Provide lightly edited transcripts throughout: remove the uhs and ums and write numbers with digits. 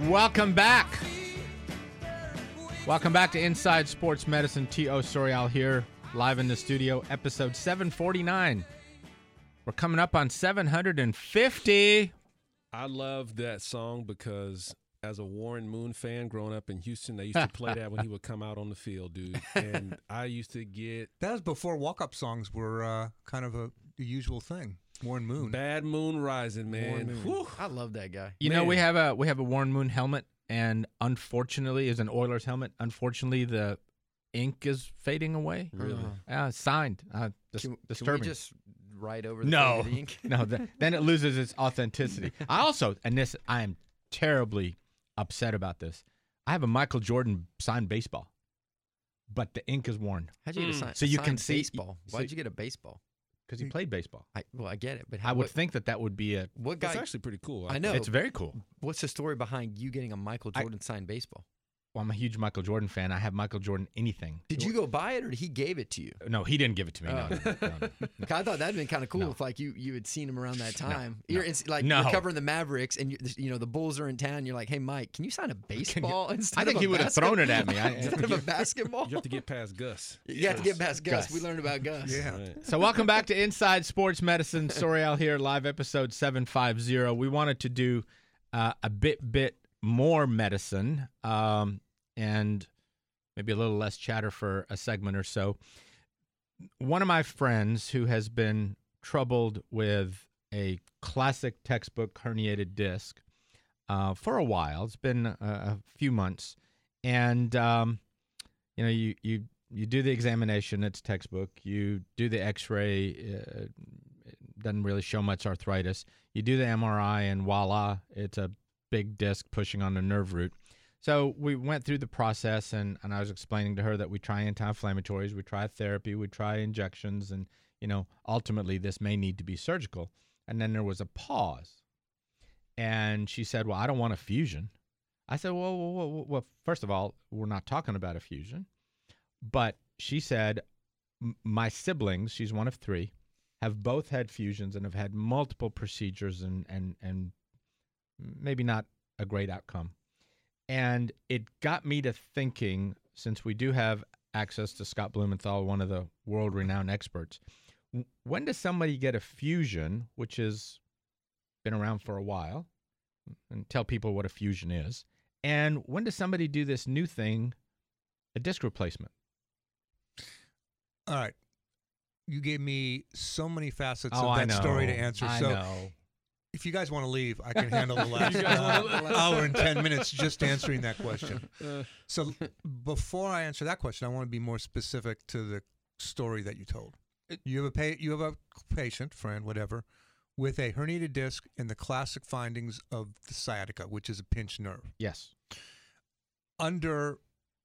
Welcome back. Welcome back to Inside Sports Medicine. T.O. Sorial here, live in the studio, episode 749. We're coming up on 750. I love that song because as a Warren Moon fan growing up in Houston, they used to play that when he would come out on the field, dude. And I used to get... That was before walk-up songs were kind of the usual thing. Warren Moon. Bad Moon Rising, man. Moon. I love that guy. You know, we have a Warren Moon helmet, and unfortunately, it's an Oilers helmet. Unfortunately, the ink is fading away. Really? Signed. Can Disturbing. we just write over the ink? No, then it loses its authenticity. I am terribly upset about this. I have a Michael Jordan signed baseball, but the ink is worn. How'd you get a So you can see baseball? Why'd you get a baseball? Because he played baseball. I get it, but I would think that would be a... What guy? It's actually pretty cool. I know. It's very cool. What's the story behind you getting a Michael Jordan signed baseball? Well, I'm a huge Michael Jordan fan. I have Michael Jordan anything. Did you go buy it, or he gave it to you? No, he didn't give it to me. Oh. No. I thought that'd been kind of cool if you had seen him around that time. You're covering the Mavericks, and the Bulls are in town. You're like, hey, Mike, can you sign a baseball instead I think of a he would have thrown it at me. instead of a basketball? You have to get past Gus. You have to get past Gus. Gus. We learned about Gus. Yeah. Right. So welcome back to Inside Sports Medicine. Sorial here, live episode 750. We wanted to do a bit more medicine and maybe a little less chatter for a segment or so. One of my friends who has been troubled with a classic textbook herniated disc for a while. It's been a few months. And, you do the examination. It's textbook. You do the x-ray. It doesn't really show much arthritis. You do the MRI, and voila, it's a big disc pushing on the nerve root. So we went through the process, and I was explaining to her that we try anti-inflammatories, we try therapy, we try injections, and, ultimately this may need to be surgical. And then there was a pause. And she said, well, I don't want a fusion. I said, well, first of all, we're not talking about a fusion. But she said, my siblings, she's one of three, have both had fusions and have had multiple procedures and maybe not a great outcome. And it got me to thinking, since we do have access to Scott Blumenthal, one of the world-renowned experts, when does somebody get a fusion, which has been around for a while, and tell people what a fusion is, and when does somebody do this new thing, a disc replacement? All right. You gave me so many facets Oh, of I that know. story to answer. I So know. if you guys want to leave, I can handle the last You guys wanna- hour and 10 minutes just answering that question. So before I answer that question, I want to be more specific to the story that you told. You have a patient, friend, whatever, with a herniated disc and the classic findings of the sciatica, which is a pinched nerve. Yes. Under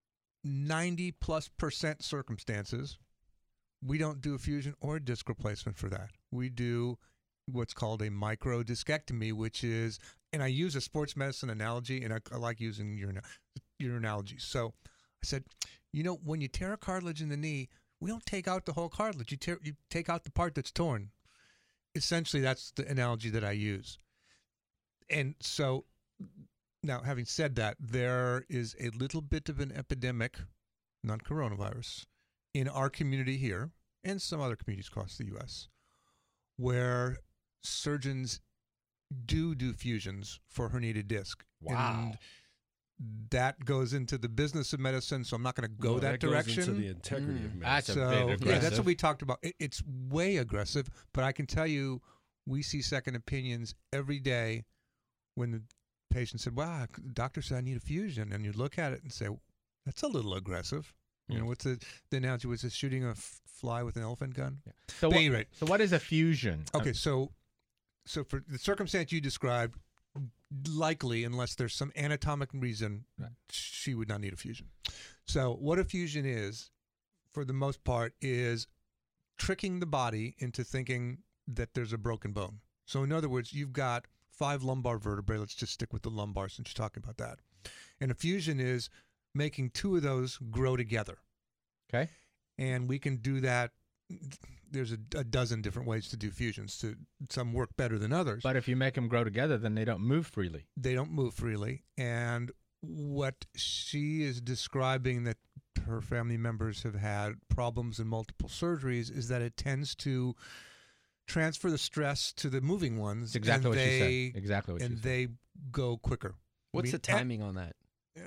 90+% circumstances, we don't do a fusion or a disc replacement for that. We do what's called a microdiscectomy, which is, and I use a sports medicine analogy, and I like using your analogy. So I said, when you tear a cartilage in the knee, we don't take out the whole cartilage. You take out the part that's torn. Essentially, that's the analogy that I use. And so now, having said that, there is a little bit of an epidemic, not coronavirus, in our community here and some other communities across the U.S., where surgeons do fusions for herniated disc. Wow. And that goes into the business of medicine, so I'm not going to go that direction. Goes into the integrity of medicine. That's a So, bit yeah, aggressive. that's what we talked about. It's way aggressive, but I can tell you, we see second opinions every day when the patient said, wow, the doctor said I need a fusion. And you look at it and say, that's a little aggressive. What's the analogy? Was it shooting a fly with an elephant gun? Yeah. So, At any rate. So what is a fusion? Okay, so for the circumstance you described, likely, unless there's some anatomic reason, Right. she would not need a fusion. So what a fusion is, for the most part, is tricking the body into thinking that there's a broken bone. So in other words, you've got 5 lumbar vertebrae. Let's just stick with the lumbar since you're talking about that. And a fusion is making 2 of those grow together. Okay. And we can do that there's a dozen different ways to do fusions. Some work better than others. But if you make them grow together, then they don't move freely. They don't move freely. And what she is describing that her family members have had problems in multiple surgeries is that it tends to transfer the stress to the moving ones. That's exactly what she said. Exactly what she said. And they go quicker. What's the timing on that?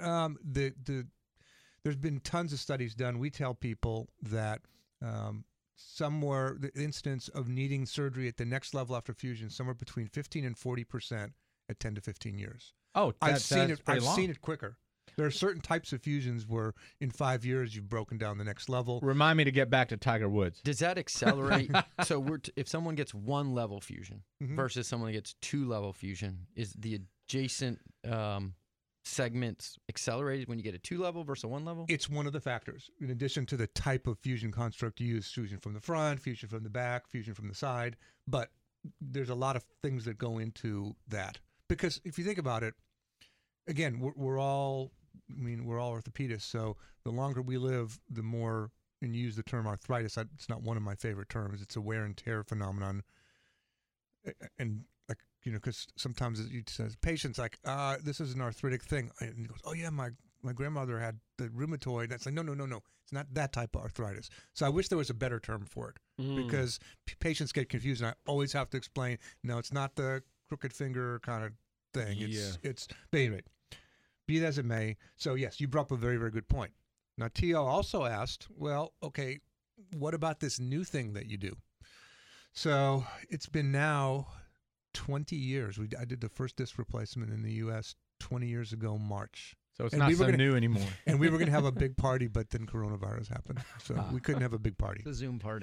There's been tons of studies done. We tell people that somewhere the incidence of needing surgery at the next level after fusion somewhere between 15 and 40% at 10 to 15 years. Oh, I've seen it quicker. There are certain types of fusions where in 5 years you've broken down the next level. Remind me to get back to Tiger Woods. Does that accelerate? So if someone gets 1 level fusion versus someone gets 2 level fusion, is the adjacent segments accelerated when you get a 2 level versus a 1 level? It's one of the factors. In addition to the type of fusion construct you use, fusion from the front, fusion from the back, fusion from the side. But there's a lot of things that go into that. Because if you think about it, again, we're all orthopedists, so the longer we live, the more, and you use the term arthritis, it's not one of my favorite terms. It's a wear and tear phenomenon. And because sometimes it says patients like, this is an arthritic thing. And he goes, oh yeah, my grandmother had the rheumatoid. That's like, no. It's not that type of arthritis. So I wish there was a better term for it because patients get confused. And I always have to explain, no, it's not the crooked finger kind of thing. It's anyway, be it as it may. So yes, you brought up a very, very good point. Now, T.O. also asked, well, okay, what about this new thing that you do? So it's been now 20 years. I did the first disc replacement in the U.S. 20 years ago, March. So it's not so new anymore. And we were going to have a big party, but then coronavirus happened. So we couldn't have a big party. It's a Zoom party.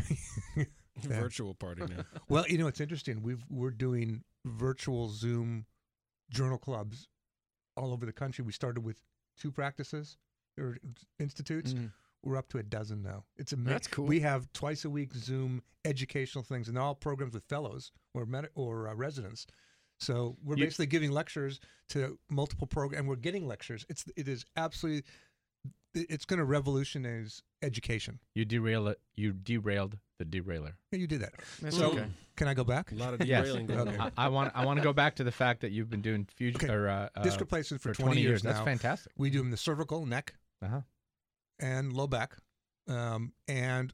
Virtual party now. Well, it's interesting. We're doing virtual Zoom journal clubs all over the country. We started with 2 practices or institutes. We're up to a dozen now. It's amazing. That's cool. We have twice a week Zoom educational things, and they're all programs with fellows or residents. So we're basically giving lectures to multiple programs, and we're getting lectures. It is absolutely. It's going to revolutionize education. You derailed the derailer. Yeah, you did that. That's so okay. Can I go back? A lot of derailing going Okay. there. I want to go back to the fact that you've been doing fusion or disc replacements for 20 years now. That's fantastic. We do them in the cervical, neck, and low back. And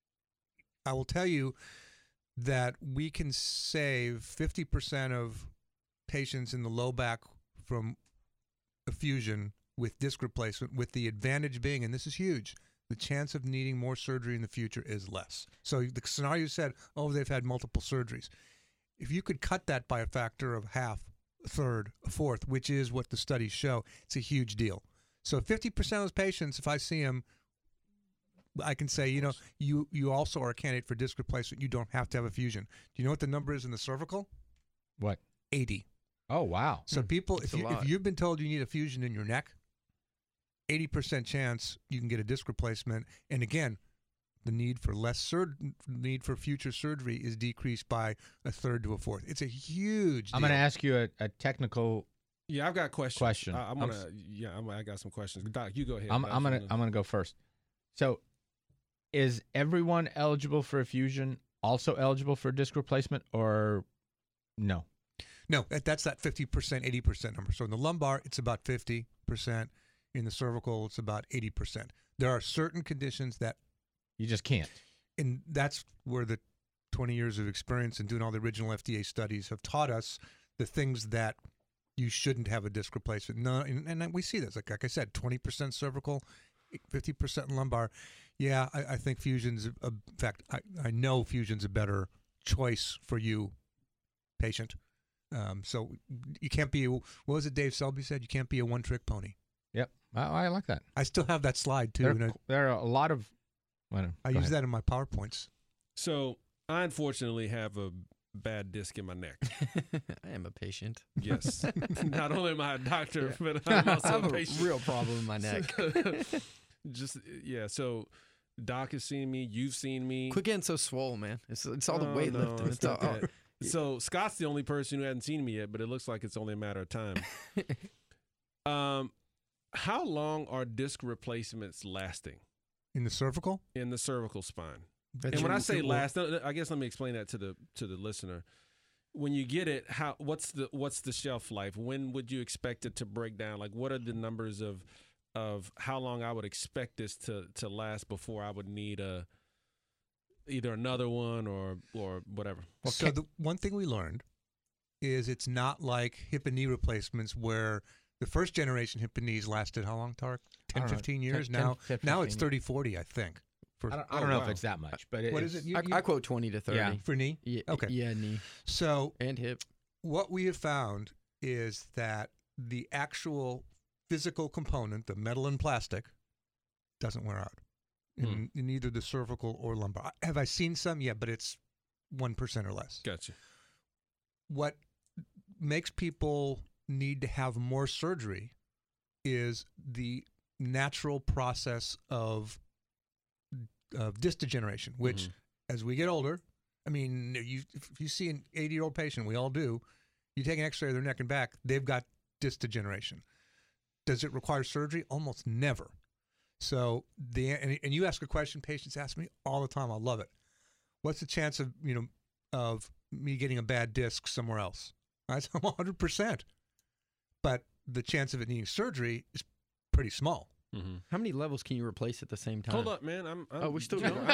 I will tell you that we can save 50% of patients in the low back from a fusion with disc replacement, with the advantage being, and this is huge, the chance of needing more surgery in the future is less. So the scenario said, they've had multiple surgeries. If you could cut that by a factor of half, a third, a fourth, which is what the studies show, it's a huge deal. So 50% of those patients, if I see them, I can say, you also are a candidate for disc replacement. You don't have to have a fusion. Do you know what the number is in the cervical? What? 80. Oh, wow. So people, if you've been told you need a fusion in your neck, 80% chance you can get a disc replacement. And again, the need for future surgery is decreased by a third to a fourth. It's a huge deal. I'm going to ask you a technical Yeah, I've got questions. question. I got some questions. Doc, you go ahead. I'm gonna go first. So, is everyone eligible for a fusion also eligible for a disc replacement, or no? No, that's that 50%, 80% number. So in the lumbar, it's about 50%. In the cervical, it's about 80%. There are certain conditions that you just can't. And that's where the 20 years of experience and doing all the original FDA studies have taught us the things that you shouldn't have a disc replacement. No, and we see this. Like I said, 20% cervical, 50% lumbar. Yeah, I think fusion's, in fact, I know fusion's a better choice for you, patient. So you can't be, what was it Dave Selby said? You can't be a one-trick pony. Yep, I like that. I still have that slide, too. There are a lot of... I use that in my PowerPoints. So I unfortunately have a bad disc in my neck. I am a patient. Yes. Not only am I a doctor, but I'm also I have a patient. A real problem in my neck. So Doc has seen me. You've seen me. Quit getting so swole, man. It's all the weightlifting. No, it's not that. So Scott's the only person who hasn't seen me yet, but it looks like it's only a matter of time. How long are disc replacements lasting? In the cervical? In the cervical spine. And when I say last, I guess let me explain that to the listener. When you get it, what's the shelf life? When would you expect it to break down? Like, what are the numbers of how long I would expect this to last before I would need either another one or whatever? So the one thing we learned is it's not like hip and knee replacements where the first generation hip and knees lasted how long, Tarek? 10, 15 years? 10, now 15 it's 30, 40, I think. I don't know if it's that much, but what is it? I quote 20 to 30. Yeah. For knee? Yeah, Okay. Yeah, knee So and hip. what we have found is that the actual physical component, the metal and plastic, doesn't wear out in either the cervical or lumbar. Have I seen some? Yeah, but it's 1% or less. Gotcha. What makes people need to have more surgery is the natural process of disc degeneration, which as we get older, I mean, if you see an 80-year-old patient, we all do, you take an x-ray of their neck and back, they've got disc degeneration. Does it require surgery? Almost never. So and you ask a question, patients ask me all the time, I love it. What's the chance of me getting a bad disc somewhere else? I say 100%. But the chance of it needing surgery is pretty small. Mm-hmm. How many levels can you replace at the same time? Hold up, man. Oh, we still yeah. going?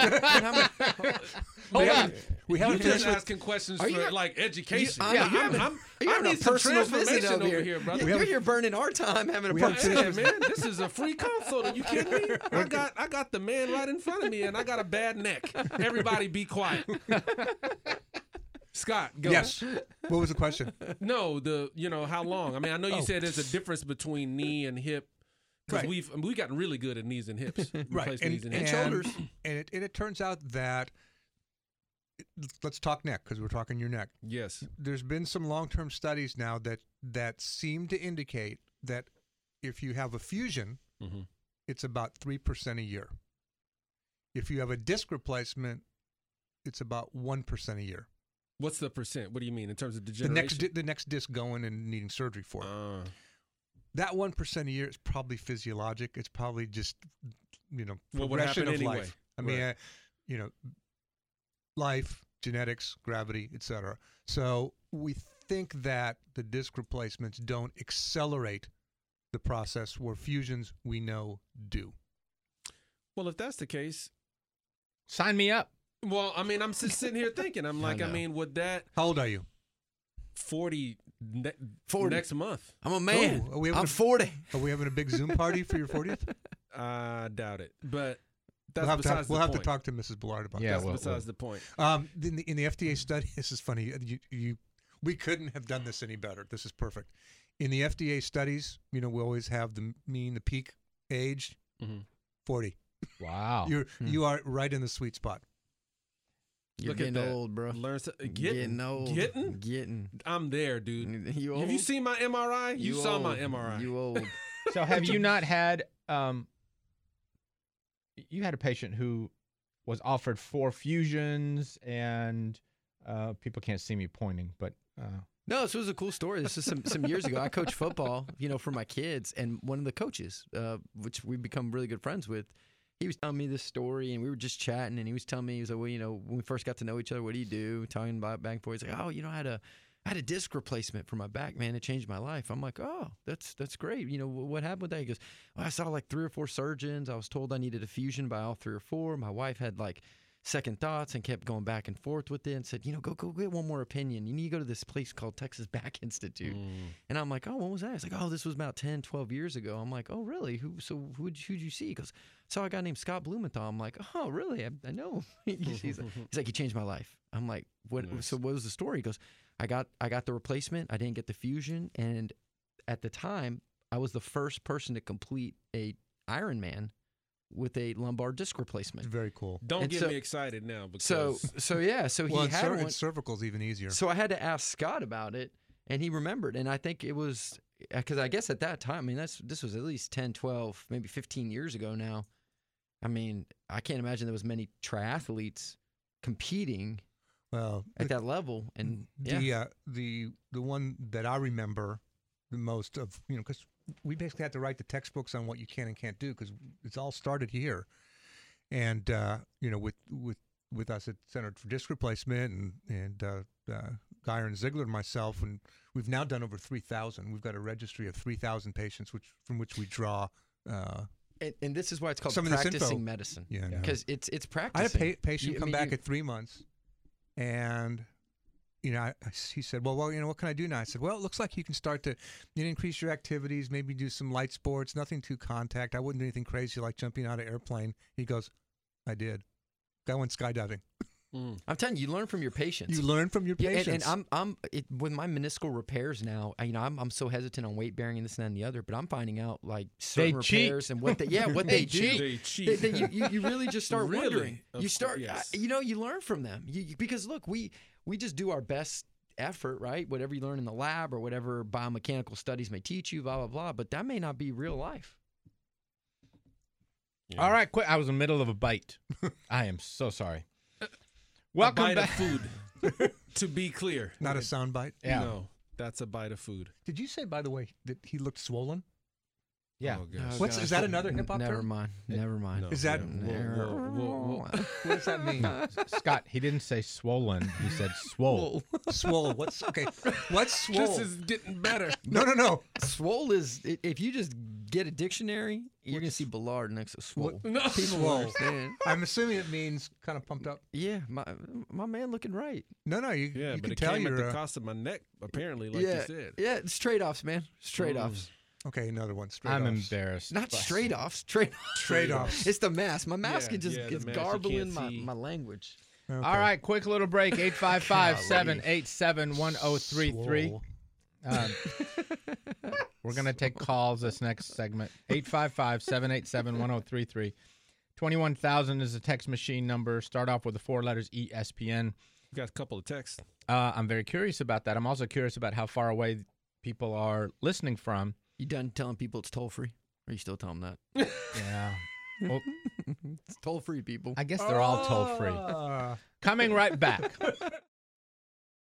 We haven't You're finished just asking questions for like education. I need some transformation over here, brother. You're burning our time having a Hey, man, this is a free consult. Are you kidding me? I got the man right in front of me, and I got a bad neck. Everybody, be quiet. Scott, go. Yes. What was the question? No, how long? I mean, I know you said there's a difference between knee and hip. Because we've gotten really good at knees and hips, right? Knees and shoulders. And it turns out that let's talk neck because we're talking your neck. Yes, there's been some long-term studies now that seem to indicate that if you have a fusion, it's about 3% a year. If you have a disc replacement, it's about 1% a year. What's the percent? What do you mean in terms of degeneration? The next disc going and needing surgery for it. That 1% a year is probably physiologic. It's probably just, progression of anyway. life. I mean, life, genetics, gravity, etc. So we think that the disc replacements don't accelerate the process where fusions we know do. Well, if that's the case, sign me up. Well, I mean, I'm just sitting here thinking. I'm like, I mean, would that? How old are you? 40 next month. I'm a man. Oh, I'm 40. Are we having a big Zoom party for your 40th? I doubt it. But that's we'll besides the point. We'll have to talk to Mrs. Bullard about that. That's besides the point. In the FDA study, this is funny. We couldn't have done this any better. This is perfect. In the FDA studies, we always have the peak age, 40. Wow. You are right in the sweet spot. You're getting old, bro. Getting old. Getting. I'm there, dude. You old? Have you seen my MRI? You saw my MRI. You old. So have you not had you had a patient who was offered 4 fusions and people can't see me pointing, but no, this was a cool story. This is some years ago. I coached football, for my kids, and one of the coaches, which we've become really good friends with, he was telling me this story, and we were just chatting, and he was telling me, he was like, well, when we first got to know each other, what do you do? Talking about back and forth. He's like, oh, I had a disc replacement for my back, man. It changed my life. I'm like, oh, that's great. What happened with that? He goes, well, I saw like 3 or 4 surgeons. I was told I needed a fusion by all 3 or 4. My wife had like second thoughts and kept going back and forth with it and said, go get one more opinion. You need to go to this place called Texas Back Institute. And I'm like, oh, when was that? He's like, oh, this was about 10, 12 years ago. I'm like, oh, really? Who'd you see? He goes, saw a guy named Scott Blumenthal. I'm like, oh, really? I know. He's like, he changed my life. I'm like, what? Nice. So what was the story? He goes, I got the replacement. I didn't get the fusion. And at the time, I was the first person to complete a Ironman with a lumbar disc replacement. Very cool. Don't get me excited now. Because... So he had one. Cervical's even easier. So I had to ask Scott about it, and he remembered. And I think it was because I guess at that time, I mean, this was at least 10, 12, maybe 15 years ago now. I mean, I can't imagine there was many triathletes competing at that level. And the one that I remember the most of, because we basically had to write the textbooks on what you can and can't do because it's all started here. And, with with us at Center for Disc Replacement and Geyer and Ziegler and myself, and we've now done over 3,000. We've got a registry of 3,000 patients, from which we draw. And this is why it's called Some of this info. practicing medicine. Yeah, because it's I practicing. had a patient come back at 3 months, and he said, well, what can I do now? I said, well, it looks like you can start to increase your activities, maybe do some light sports, nothing too contact. I wouldn't do anything crazy like jumping out of an airplane. He goes, I did. Guy went skydiving. I'm telling you, you learn from your patients. You learn from your patients. And I'm with my meniscal repairs now. I'm so hesitant on weight bearing and this and the other, but I'm finding out like certain repairs and what they they do. They cheat. You really just start Really? wondering. You start, Yes. you learn from them because look, we just do our best effort, right? Whatever you learn in the lab or whatever biomechanical studies may teach you, blah blah blah. But that may not be real life. Yeah. All right, quick. I was in the middle of a bite. I am so sorry. Welcome a bite back. of food. To be clear, Not a sound bite. Yeah. No, that's a bite of food. Did you say, by the way, that he looked swollen? Yeah. Oh, gosh. What's- is that another hip-hop Never term? mind. Never mind. No, Is that- whoa. What does that mean? Scott, he didn't say swollen. He said swole. Swole. What's swole? This is getting better. No. Swole is if you just get a dictionary, you're gonna see Ballard next to swole. No. People will Swole. understand. I'm assuming it means kind of pumped up. Yeah, my man looking right. No, you Yeah, you but can it tell came at you're the cost of my neck, apparently, like yeah, you said. yeah, it's trade-offs, man. It's trade-offs. okay. Another one. Straight I'm offs. embarrassed. Not but- straight-offs. Trade-offs. Trade-offs. It's the mask. My mask Yeah, can just yeah, the gets mask, you garbling can't see. my language. Okay. All right, quick little break. 855-787-1033. Swole. We're going to take calls this next segment. 855-787-1033. 21,000 is the text machine number. Start off with the 4 letters ESPN. We got a couple of texts. I'm very curious about that. I'm also curious about how far away people are listening from. You done telling people it's toll-free? Or you still tell them that? Yeah. Well, It's toll-free, people. I guess they're all toll free. Coming right back.